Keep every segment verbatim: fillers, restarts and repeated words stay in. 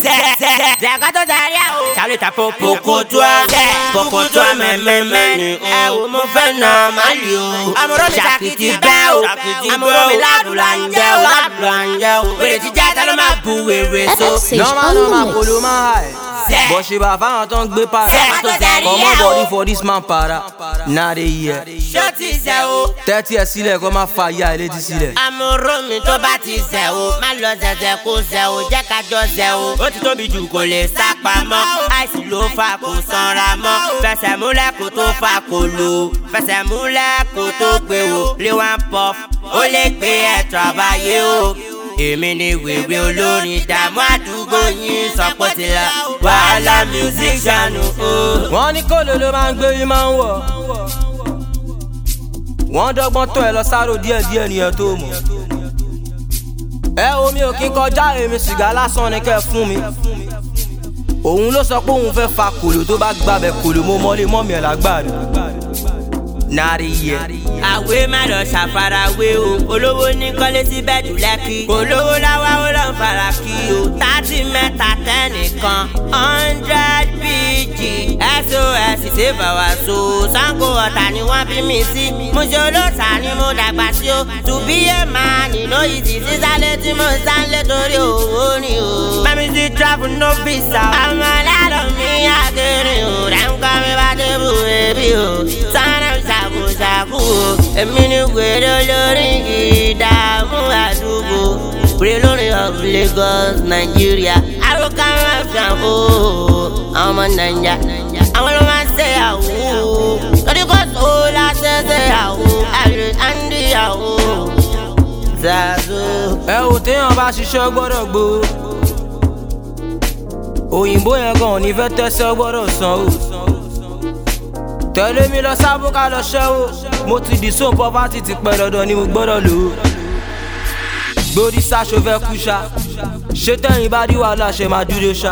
Zé, gato Zaria o. Charlie ta poco toi, poco toi me me me. Eh o mo fẹ́ na mali o. Amoro mi sakiti bẹ́ o, amoro mi labulanje o, labulanje o. Wèrè ti jẹ́ tẹ́lẹ̀ máa bu wèrè so. Normal normal kolo máa high. But she ba fáwọn tó ń gbé para. Come on body for this man para. Now they here. Ṣó ti ṣe o. Tẹ́tí ẹ̀ sílẹ̀ kó má fa ìyá ẹ̀ létí sílẹ̀. Amoro mi tó bá ti ṣe o, má lọ ṣẹ̀ṣẹ̀ kó ṣe o, jẹ́ ká jọ ṣe o. Ó ti tóbi jù kò lè sá pamọ́, àìsí ló fa kò sanra mọ́. Fẹsẹ̀ múlẹ̀ kó tó fa kò lò, fẹsẹ̀ múlẹ̀ kó tó gbé o. Lé one puff, ó lè gbé ẹ̀tọ́ àbáyé o. Èmi ni wèrè olórin ìdààmú àdúgbò yín sọpọ̀ ti la wàhálà music channel o. Wọ́n ní kó lolo máa ń gbé yín máa ń wọ̀. Wọ́n dọ́gbọ́n tó ẹ lọ sáró díẹ̀ díẹ̀ nìyẹn tó mọ̀. Ẹ omi ò kí n kọjá èmi sìgá lásán ni kẹ́ fún mi. Òun ló sọ pé òun fẹ́ fa kòlò tó bá gbàbẹ̀ kòlò mo mọ́lé mọ́mí ẹ̀ lágbàdo. Nàrí yẹ. Àwé má lọ ṣàfarawé o, olówó ní kọ́lé sí bẹ́ẹ̀dù lẹ́kì. Olówó láwá ó lọ fara kí o, tààtì mẹ́ta tẹ́nìkan, hundred pg. S O S ṣe bàwá so, Sango Ọ̀tà ni wọ́n bí mi sí. Mo ṣe olóòtà ni mo dàgbà sí o, to be a man nínú ìdí sísálé tí mo sálé torí owó ni o. Mami ti travel no visa. Àwọn alálọ̀ mi àgẹ̀rẹ̀ o, rẹ̀ ń kọ́ mi bá débù ẹbí o. Sọ́nà ṣàkóṣàkó o, èmi ni wèrè olórí ìdààmú àdúgbò. Wèrè lórí of Lagos, Nigeria. Àròkà máa fi hàn o, àwọn ọmọ Nàìjà. Àwọn ló máa ń ṣe àwò, lórí kò tó láṣẹ ṣe àwò, àrè àǹdí àwò. Zazo. Ẹ ò téèyàn bá ṣiṣẹ́ gbọ́dọ̀ gbó. Òyìnbó yẹn gan ò ní fẹ́ tẹ́sẹ̀ gbọ́dọ̀ san o. Tẹ̀lé mi lọ sábó ká lọ ṣẹ́ o. Mo ti dì sóun poverty ti pẹ́ dandan ni mo gbọ́dọ̀ lò ó. Gbórí sáṣọ fẹ́ kú ṣá. Ṣé tẹ̀yìn bá dí wàhálà ṣe máa dúró ṣá?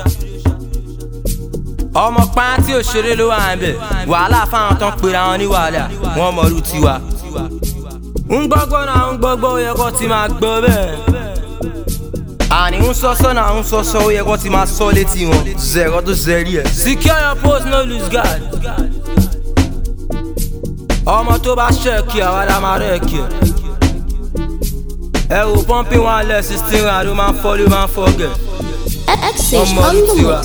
Ọmọ pààyàn tí òṣèré ló wà ń bẹ̀. Wàhálà fáwọn tán pera wọn ní wàhálà. Wọ́n mọ̀rú tiwa. Ń gbọ́gbọ́ náà ń gbọ́gbọ́ ó yẹ kó ti máa gbọ́ bẹ́ẹ̀. Àní ń sọ́sọ́ náà ń sọ́sọ́ ó yẹ kó ti máa sọ létí wọn. Zẹ̀rọ tó zẹ̀rí ẹ̀. Secure your post no lose guard. Ọmọ tó bá ṣẹ́ẹ̀kì àwa la máa rẹ́ẹ̀kì ẹ̀. Ẹ wò pọ́ńpì wọn lẹ̀ sixteen rand ló máa ń fọ́ ló máa ń fọ́ gẹ̀. X six on the